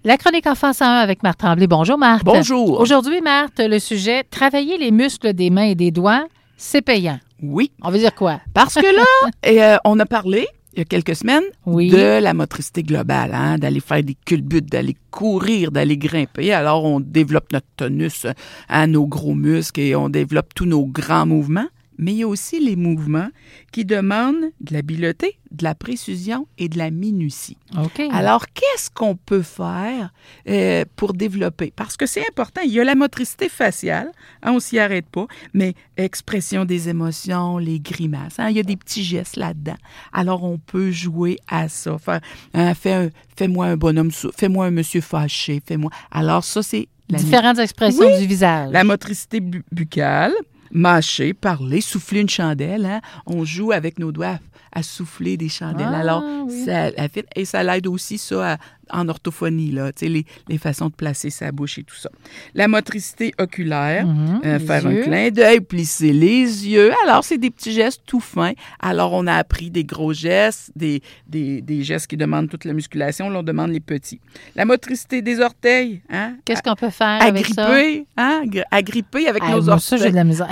La chronique Enfants 101 avec Marthe Tremblay. Bonjour, Marthe. Bonjour. Aujourd'hui, Marthe, le sujet, travailler les muscles des mains et des doigts, c'est payant. Oui. On veut dire quoi? Parce que là, on a parlé, il y a quelques semaines, Oui. de la motricité globale, hein, d'aller faire des culbutes, d'aller courir, d'aller grimper. Alors, on développe notre tonus, nos gros muscles et on développe tous nos grands mouvements. Mais il y a aussi les mouvements qui demandent de l'habileté, de la précision et de la minutie. OK. Alors, qu'est-ce qu'on peut faire pour développer? Parce que c'est important. Il y a la motricité faciale, hein, on s'y arrête pas, mais expression des émotions, les grimaces, hein, il y a des petits gestes là-dedans. Alors, on peut jouer à ça. Fais-moi un bonhomme, fais-moi un monsieur fâché, fais-moi... Alors, ça, c'est... Différentes expressions du visage. La motricité buccale, mâcher, parler, souffler une chandelle. Hein? On joue avec nos doigts à souffler des chandelles. Ah, Alors, oui. ça l'aide aussi, ça, en orthophonie, là, les façons de placer sa bouche et tout ça. La motricité oculaire, faire yeux. un clin d'œil, plisser les yeux. Alors, c'est des petits gestes tout fins. Alors, on a appris des gros gestes, des gestes qui demandent toute la musculation. Là, on demande les petits. La motricité des orteils. Hein? Qu'est-ce qu'on peut faire avec ça? Agripper avec nos moi, orteils. ça, j'ai de la misère.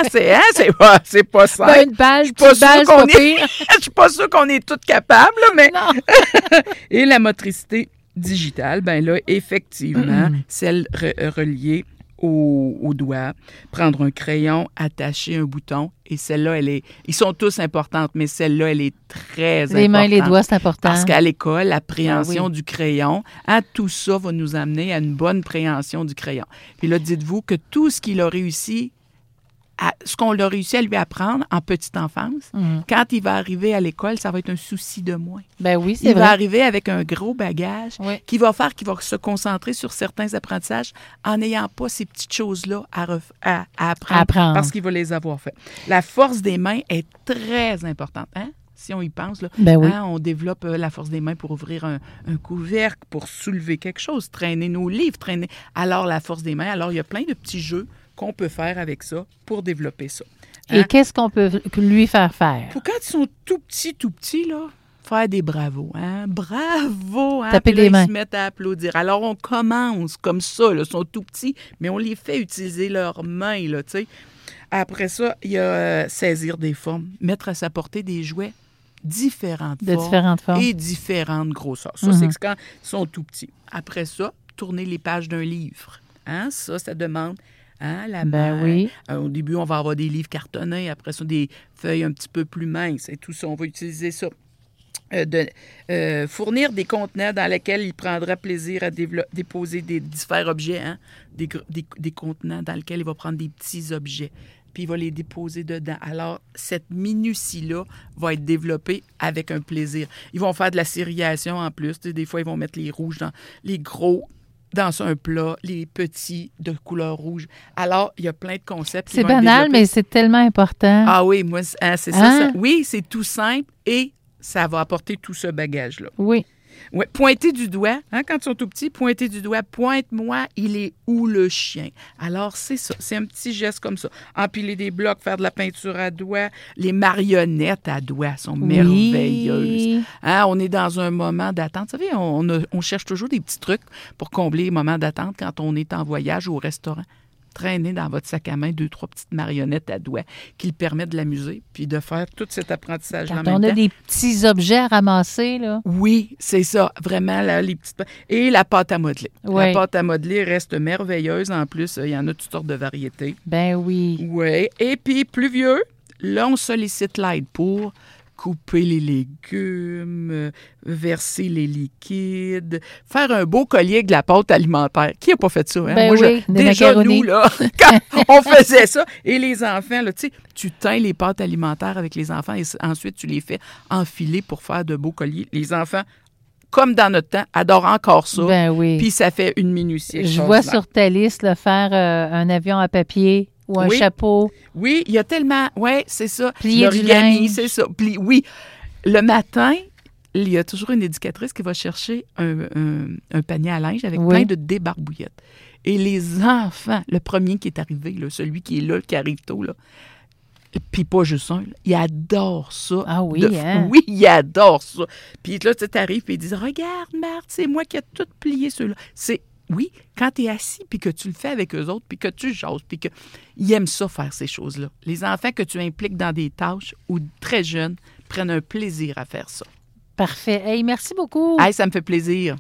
C'est pas simple. Ben, une balle, Je suis pas petite balle, sûre c'est qu'on pas est... pire. Je suis pas sûre qu'on est toutes capables, là, mais... Non. Et la motricité digitale, ben là, effectivement, celle reliée au doigt, prendre un crayon, attacher un bouton, et celle-là, ils sont tous importantes, mais celle-là, elle est très importante. Les mains et les doigts, c'est important. Parce qu'à l'école, l'appréhension oui. du crayon, hein, tout ça va nous amener à une bonne préhension du crayon. Puis là, dites-vous que tout ce qu'il a réussi, ce qu'on a réussi à lui apprendre en petite enfance, quand il va arriver à l'école, ça va être un souci de moins. Ben oui, c'est Il vrai. va arriver avec un gros bagage Oui. qui va faire qu'il va se concentrer sur certains apprentissages en n'ayant pas ces petites choses-là à apprendre, parce qu'il va les avoir fait. La force des mains est très importante. Hein? Si on y pense, là, Ben oui. hein, on développe la force des mains pour ouvrir un couvercle, pour soulever quelque chose, traîner nos livres, Alors, la force des mains. Alors, il y a plein de petits jeux qu'on peut faire avec ça pour développer ça. Hein? Et qu'est-ce qu'on peut lui faire faire? Pour quand ils sont tout petits, là, faire des bravos. Hein? Bravo! Hein? Taper Puis là, des mains. ils se mettent à applaudir. Alors, on commence comme ça, là, ils sont tout petits, mais on les fait utiliser leurs mains, là, tu sais. Après ça, il y a saisir des formes, mettre à sa portée des jouets De différentes formes. et différentes grosseurs. Ça, c'est quand ils sont tout petits. Après ça, tourner les pages d'un livre. Hein? Ça demande... Hein, la main. Oui. Au début, on va avoir des livres cartonnés. Après ça, des feuilles un petit peu plus minces et tout ça. On va utiliser ça. Fournir des contenants dans lesquels il prendra plaisir à déposer des différents objets. Hein, des contenants dans lesquels il va prendre des petits objets. Puis il va les déposer dedans. Alors, cette minutie-là va être développée avec un plaisir. Ils vont faire de la sériation en plus. Tu sais, des fois, ils vont mettre les rouges dans les gros dans un plat, les petits de couleur rouge. Alors, il y a plein de concepts qui C'est vont être banal, développés. mais c'est tellement important. Ah oui, moi, c'est ça, Hein? Oui, c'est tout simple et ça va apporter tout ce bagage-là. Oui. Ouais, pointer du doigt, hein, quand ils sont tout petits, pointer du doigt, pointe-moi, il est où le chien? Alors, c'est ça, c'est un petit geste comme ça. Empiler des blocs, faire de la peinture à doigts, les marionnettes à doigts sont merveilleuses. Hein, on est dans un moment d'attente. Vous savez, on cherche toujours des petits trucs pour combler les moments d'attente quand on est en voyage ou au restaurant. Traîner dans votre sac à main 2-3 petites marionnettes à doigts qui le permettent de l'amuser puis de faire tout cet apprentissage-là en Quand même on a temps. des petits objets à ramasser, là. Oui, c'est ça. Vraiment, là, les petites... Et la pâte à modeler. Oui. La pâte à modeler reste merveilleuse. En plus, il y en a toutes sortes de variétés. Ben oui. Oui. Et puis, plus vieux, là, on sollicite l'aide pour couper les légumes, verser les liquides, faire un beau collier avec de la pâte alimentaire. Qui n'a pas fait ça? Hein? Ben Moi, oui, des déjà, macaronis. nous, là, quand on faisait ça, et les enfants, là, tu sais, tu teins les pâtes alimentaires avec les enfants et ensuite, tu les fais enfiler pour faire de beaux colliers. Les enfants, comme dans notre temps, adorent encore ça. Ben oui. Puis ça fait une minutie. Je vois sur ta liste là, faire un avion à papier ou un chapeau. Oui, il y a tellement... Oui, c'est ça. Plier du L'origami, linge. c'est ça. Oui. Le matin, il y a toujours une éducatrice qui va chercher un panier à linge avec plein de débarbouillettes. Et les enfants, le premier qui est arrivé, là, celui qui est là, qui arrive tôt, là, Puis pas juste un, là. Il adore ça. Ah oui, hein? Oui, il adore ça. Puis là, tu arrives et ils disent, regarde, Marthe, c'est moi qui ai tout plié ceux-là. Oui, quand tu es assis puis que tu le fais avec eux autres, puis que tu jases, puis qu'ils aiment ça faire ces choses-là. Les enfants que tu impliques dans des tâches ou très jeunes prennent un plaisir à faire ça. Parfait. Hey, merci beaucoup. Hey, ça me fait plaisir.